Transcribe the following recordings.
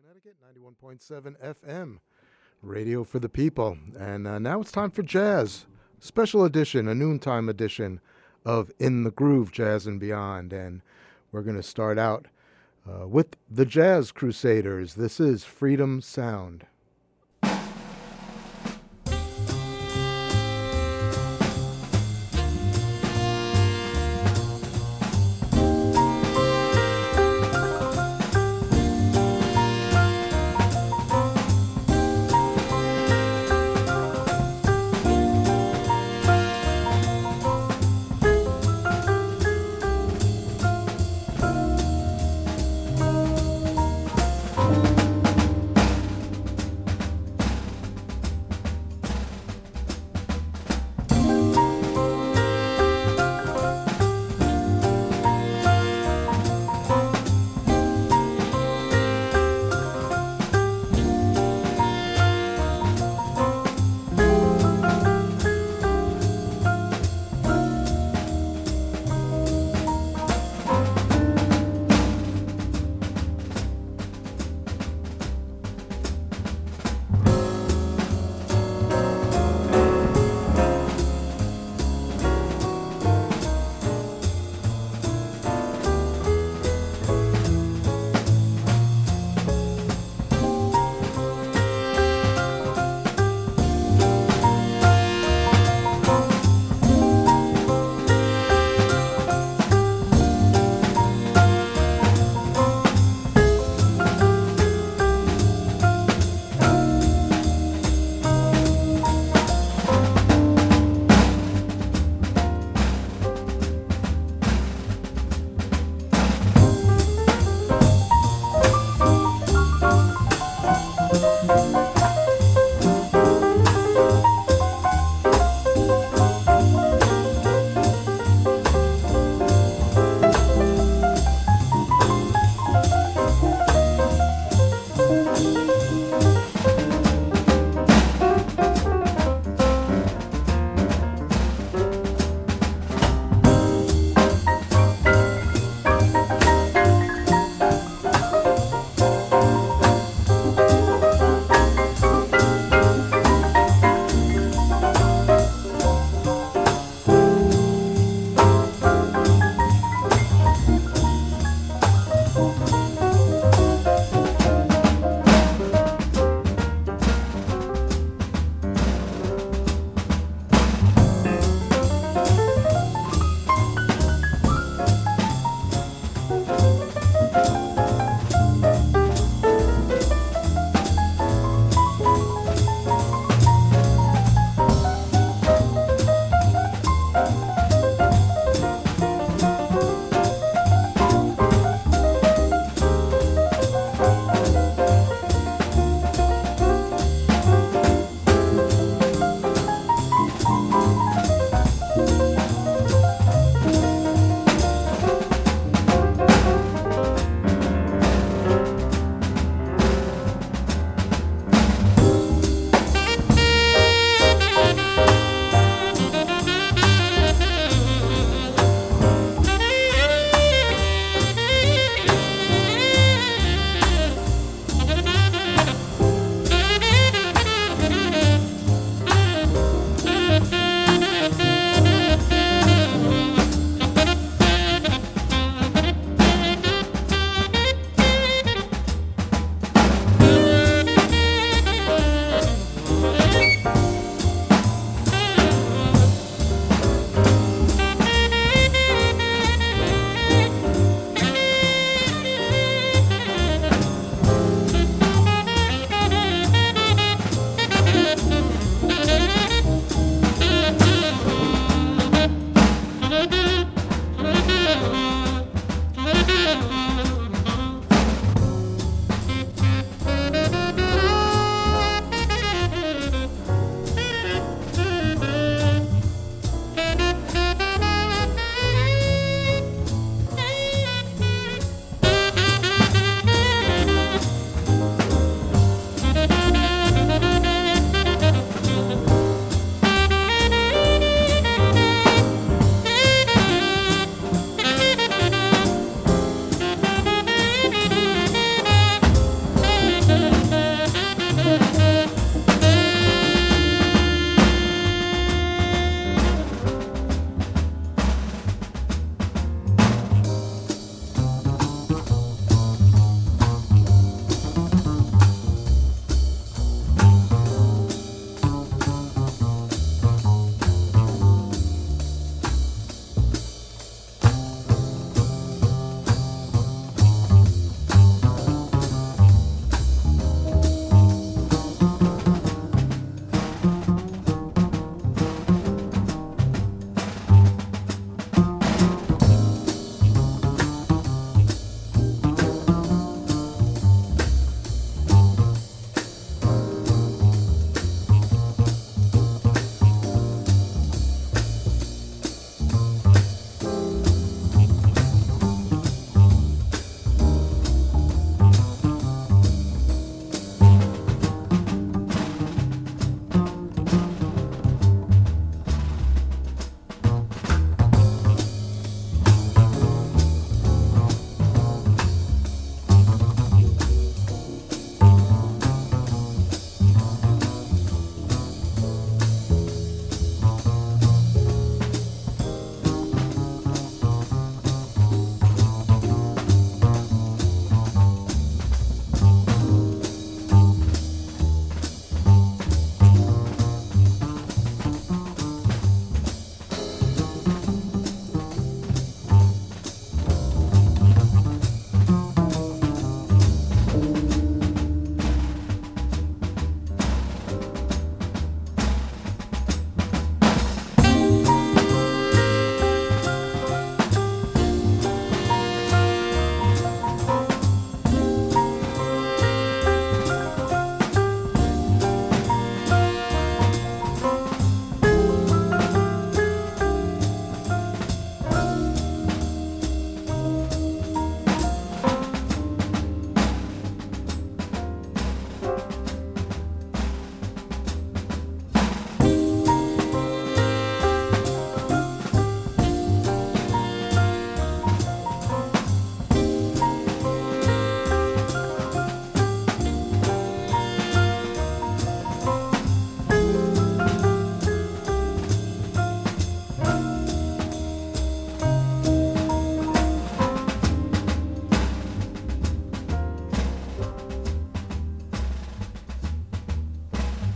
Connecticut, 91.7 FM, radio for the people. And now it's time for jazz, special edition, a noontime edition of In the Groove, Jazz and Beyond. And we're going to start out with the Jazz Crusaders. This is Freedom Sound.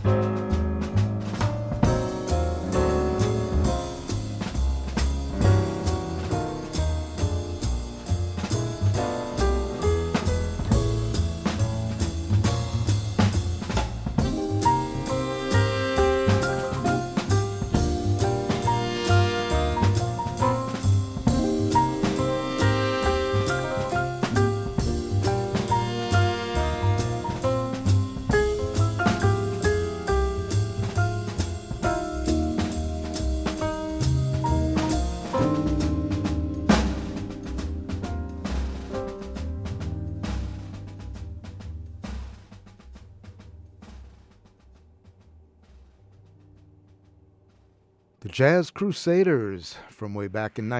The Jazz Crusaders from way back in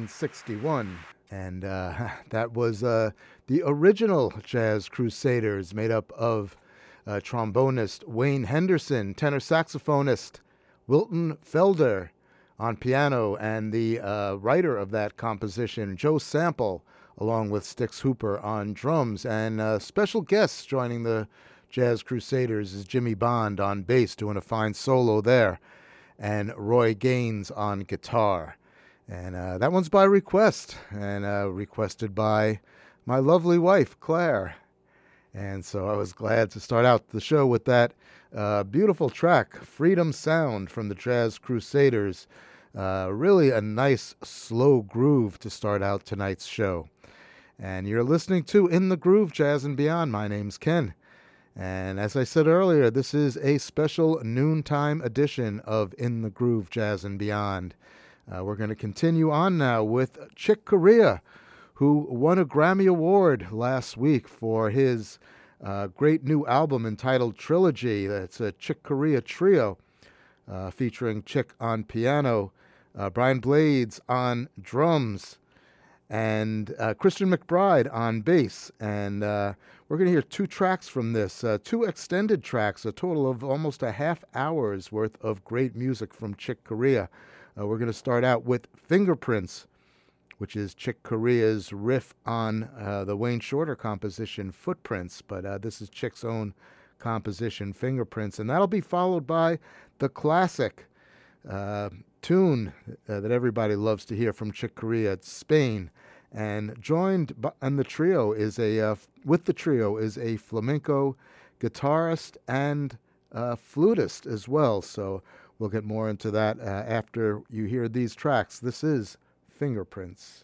1961. And that was the original Jazz Crusaders, made up of trombonist Wayne Henderson, tenor saxophonist Wilton Felder on piano, and the writer of that composition, Joe Sample, along with Stix Hooper on drums. And special guests joining the Jazz Crusaders is Jimmy Bond on bass, doing a fine solo there, and Roy Gaines on guitar. And that one's by request, and requested by my lovely wife, Claire. And so I was glad to start out the show with that beautiful track, Freedom Sound from the Jazz Crusaders. Really a nice, slow groove to start out tonight's show. And you're listening to In the Groove, Jazz and Beyond. My name's Ken. And as I said earlier, this is a special noontime edition of In the Groove, Jazz and Beyond. We're going to continue on now with Chick Corea, who won a Grammy Award last week for his great new album entitled Trilogy. That's a Chick Corea trio featuring Chick on piano, Brian Blades on drums, and Christian McBride on bass. And we're going to hear two tracks from this, two extended tracks, a total of almost a half hour's worth of great music from Chick Corea. We're going to start out with Fingerprints, which is Chick Corea's riff on the Wayne Shorter composition Footprints, but this is Chick's own composition, Fingerprints. And that'll be followed by the classic tune that everybody loves to hear from Chick Corea, it's Spain. And joined on the trio is with the trio is a flamenco guitarist and flutist as well. So we'll get more into that after you hear these tracks. This is Fingerprints.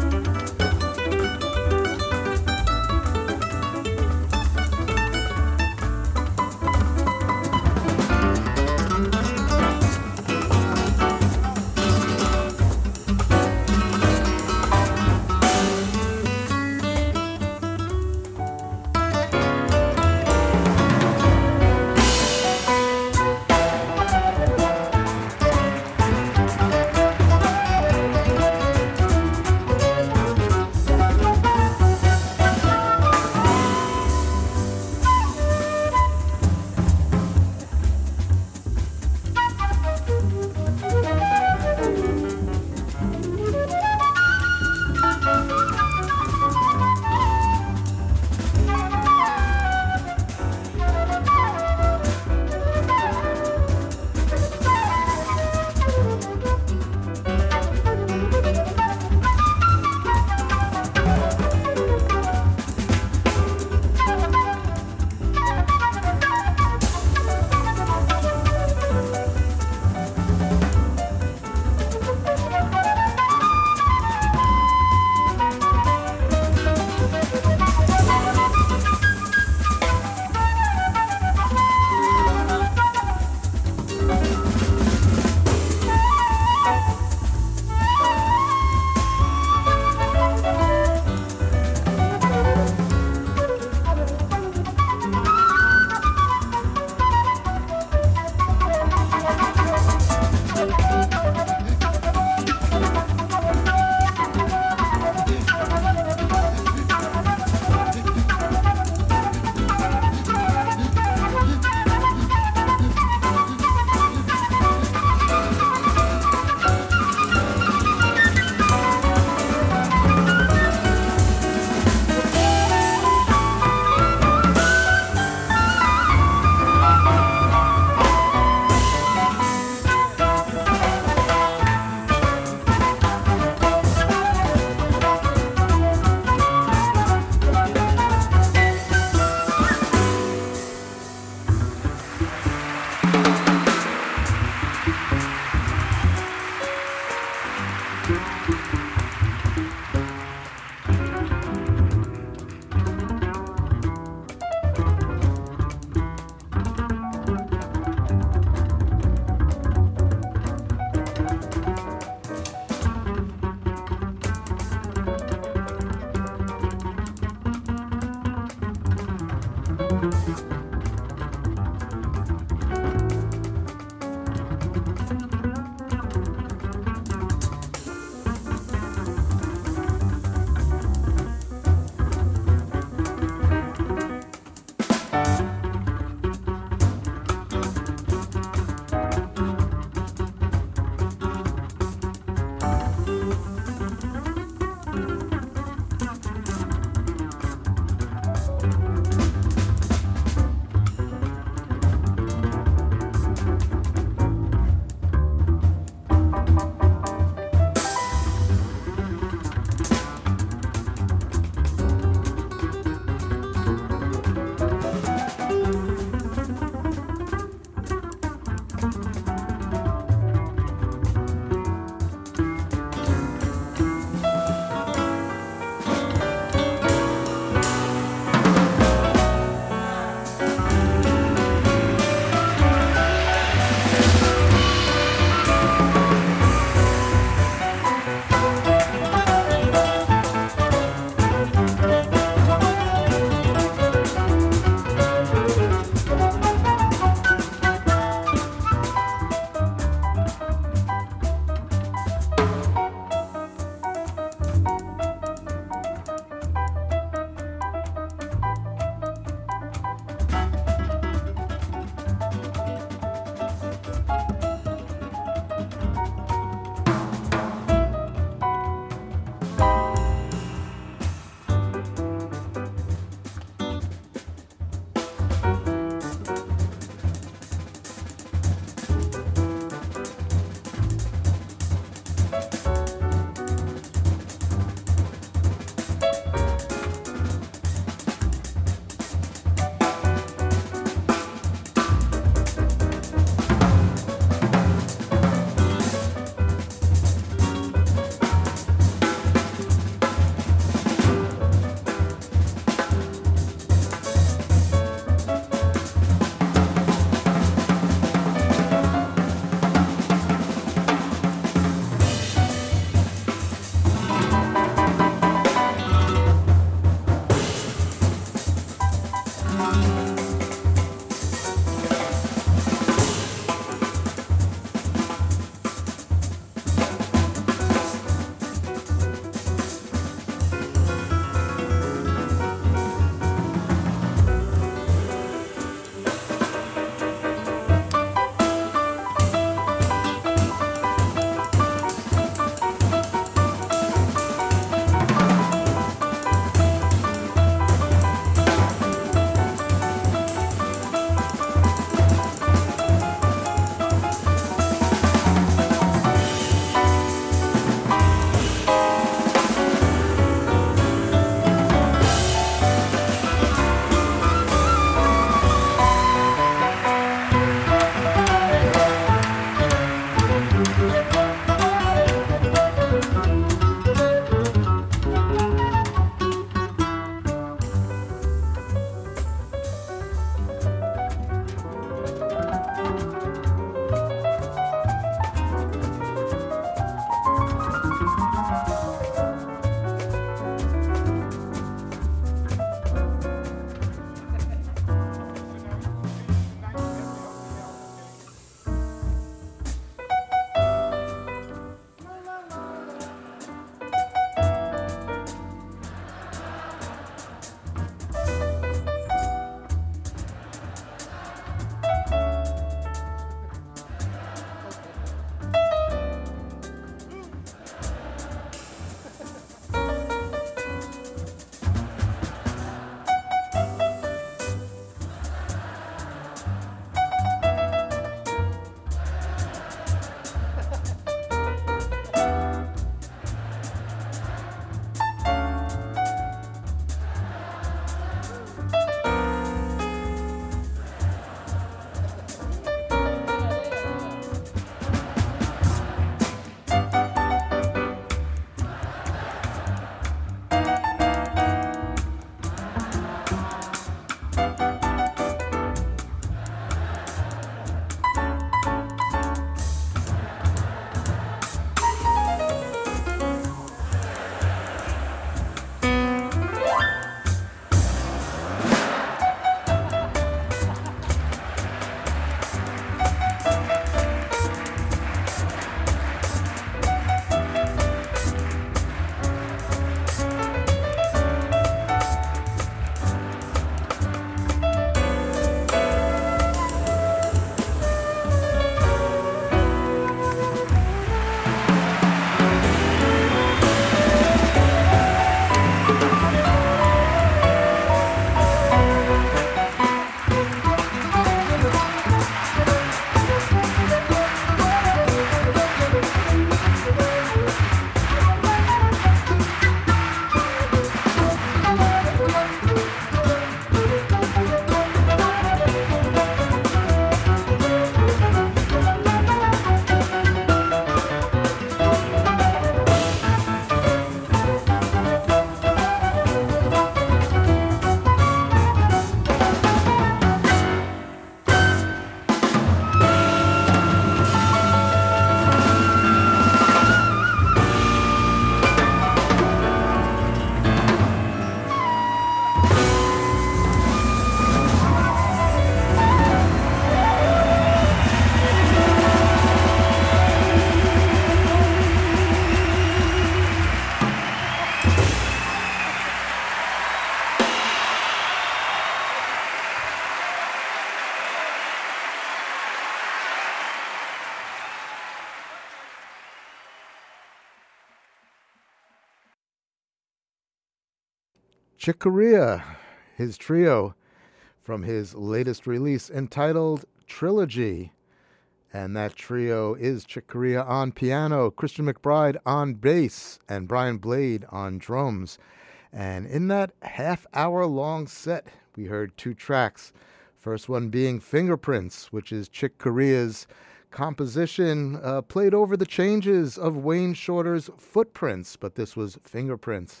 Chick Corea, his trio from his latest release entitled Trilogy. And that trio is Chick Corea on piano, Christian McBride on bass, and Brian Blade on drums. And in that half-hour-long set, we heard two tracks. First one being Fingerprints, which is Chick Corea's composition played over the changes of Wayne Shorter's Footprints, but this was Fingerprints.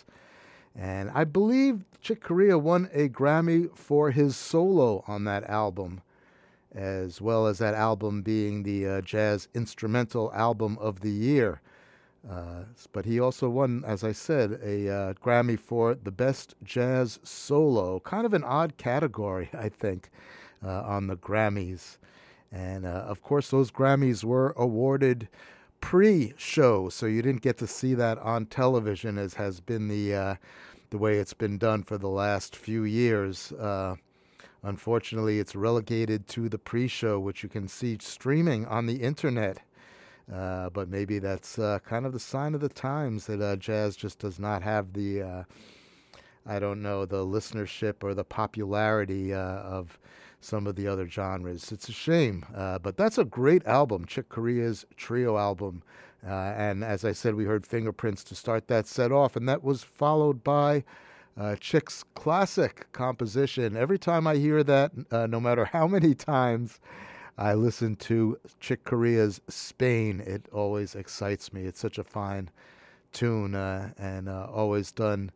And I believe Chick Corea won a Grammy for his solo on that album, as well as that album being the Jazz Instrumental Album of the Year. But he also won, as I said, a Grammy for the Best Jazz Solo. Kind of an odd category, I think, on the Grammys. And, of course, those Grammys were awarded pre-show, so you didn't get to see that on television, as has been the way it's been done for the last few years. Unfortunately, it's relegated to the pre-show, which you can see streaming on the internet. But maybe that's kind of the sign of the times that jazz just does not have the, I don't know, the listenership or the popularity of some of the other genres. It's a shame, but that's a great album, Chick Corea's trio album. And as I said, we heard Fingerprints to start that set off, and that was followed by Chick's classic composition. Every time I hear that, no matter how many times I listen to Chick Corea's Spain, it always excites me. It's such a fine tune and always done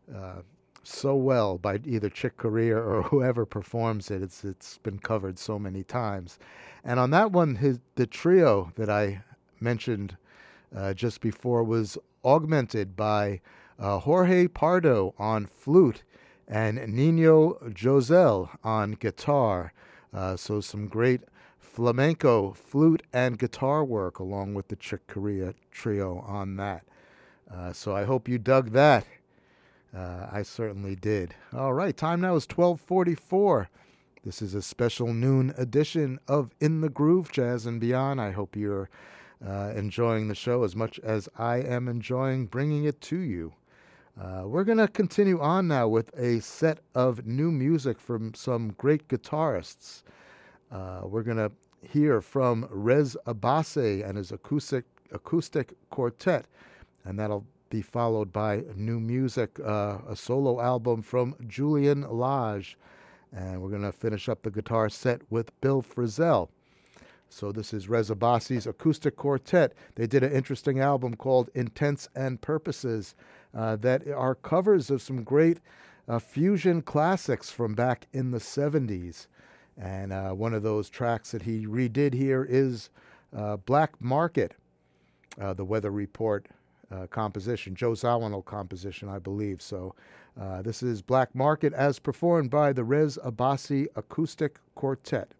so well by either Chick Corea or whoever performs it. It's been covered so many times. And on that one, the trio that I mentioned just before was augmented by Jorge Pardo on flute and Nino Josel on guitar. So some great flamenco flute and guitar work along with the Chick Corea trio on that. So I hope you dug that. I certainly did. All right, time now is 12:44. This is a special noon edition of In the Groove, Jazz and Beyond. I hope you're enjoying the show as much as I am enjoying bringing it to you. We're going to continue on now with a set of new music from some great guitarists. We're going to hear from Rez Abbasi and his acoustic quartet, and that'll be followed by new music, a solo album from Julian Lage, and we're going to finish up the guitar set with Bill Frisell. So this is Rez Abbasi's acoustic quartet. They did an interesting album called Intents and Purposes that are covers of some great fusion classics from back in the 70s. And one of those tracks that he redid here is Black Market, the Weather Report composition, Joe Zawinul composition, I believe. So this is Black Market as performed by the Rez Abbasi Acoustic Quartet.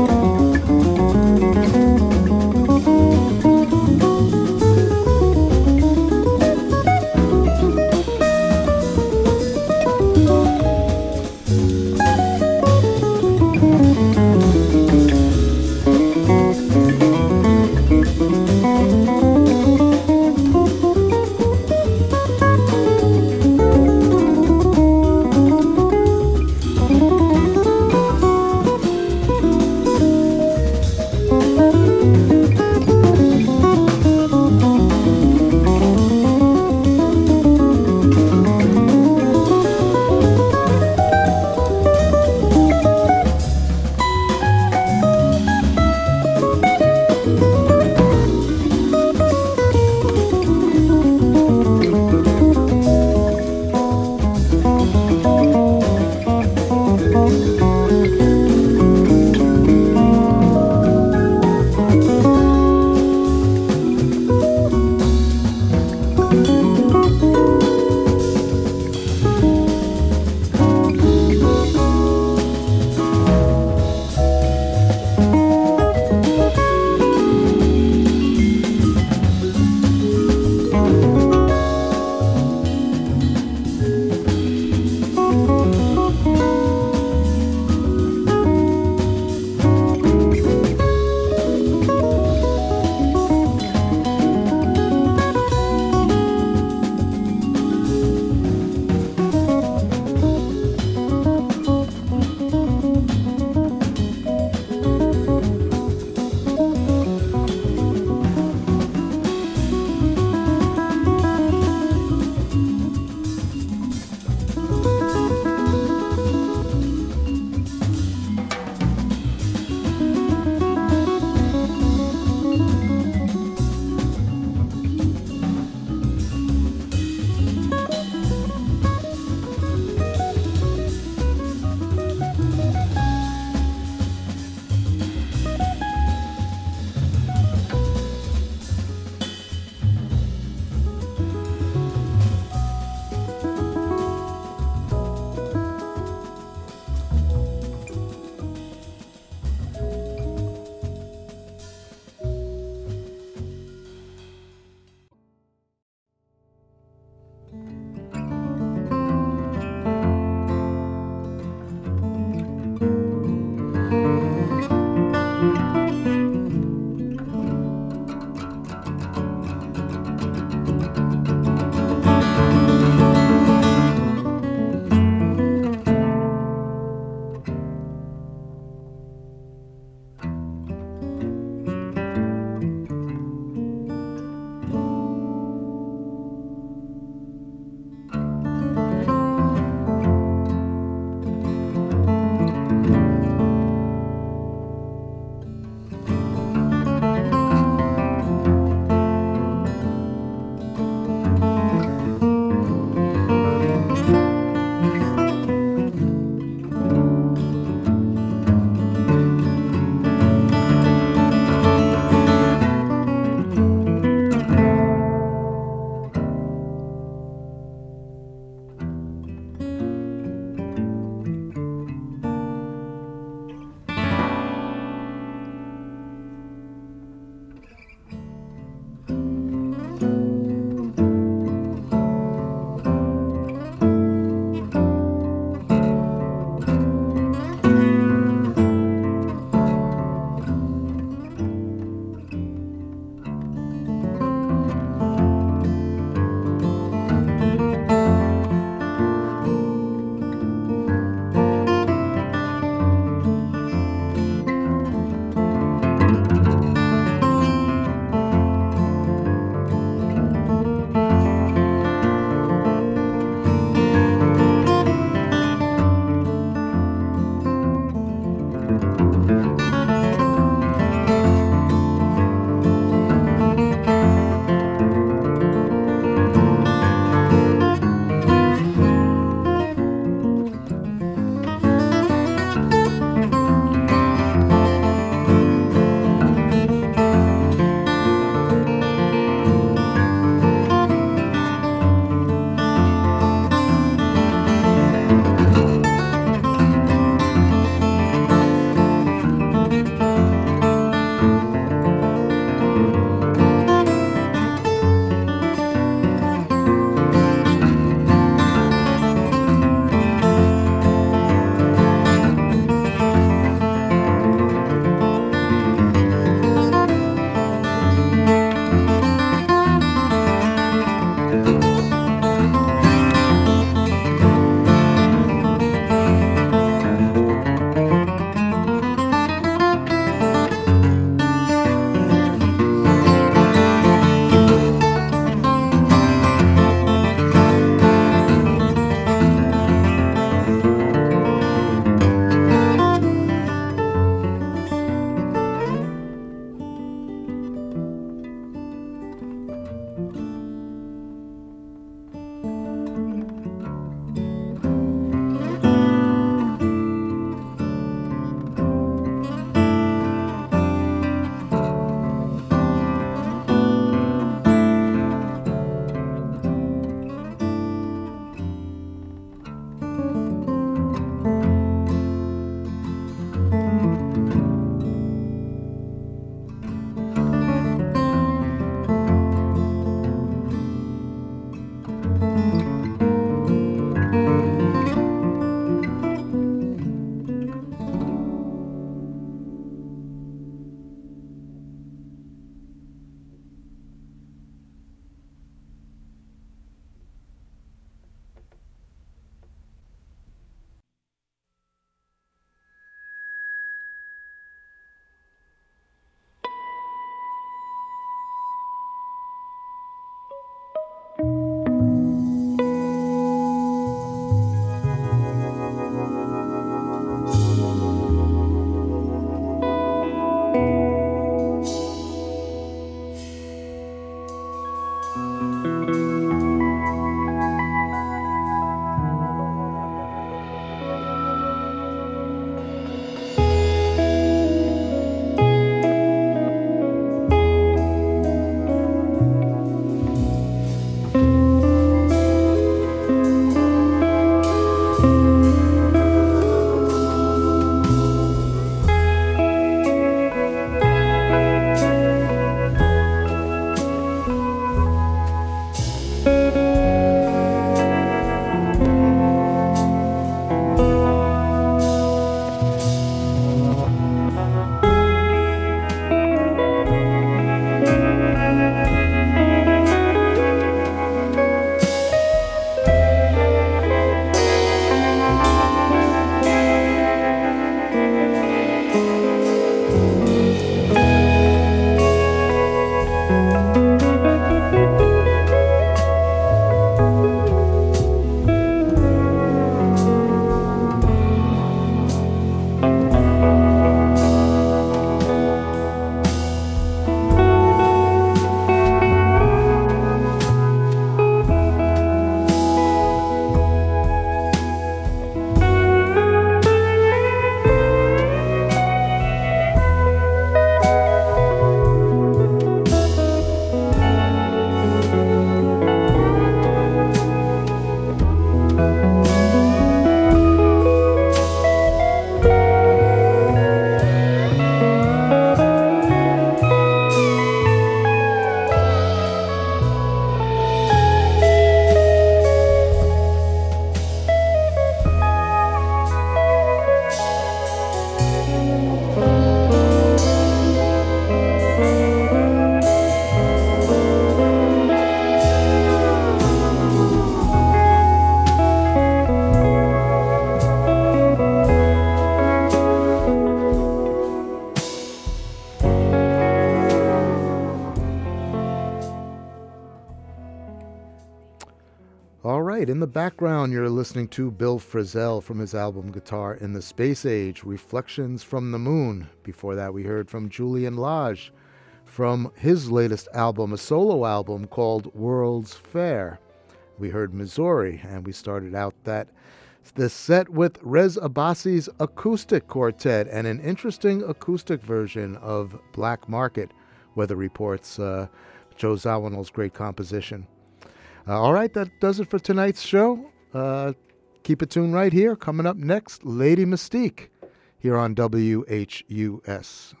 right, in the background you're listening to Bill Frisell from his album Guitar in the Space Age, Reflections from the Moon. Before that we heard from Julian Lage from his latest album, a solo album called World's Fair. We heard Missouri, and we started out the set with Rez Abbasi's acoustic quartet and an interesting acoustic version of Black Market, Weather Report's Joe Zawinul's great composition. All right, that does it for tonight's show. Keep it tuned right here. Coming up next, Lady Mystique here on WHUS.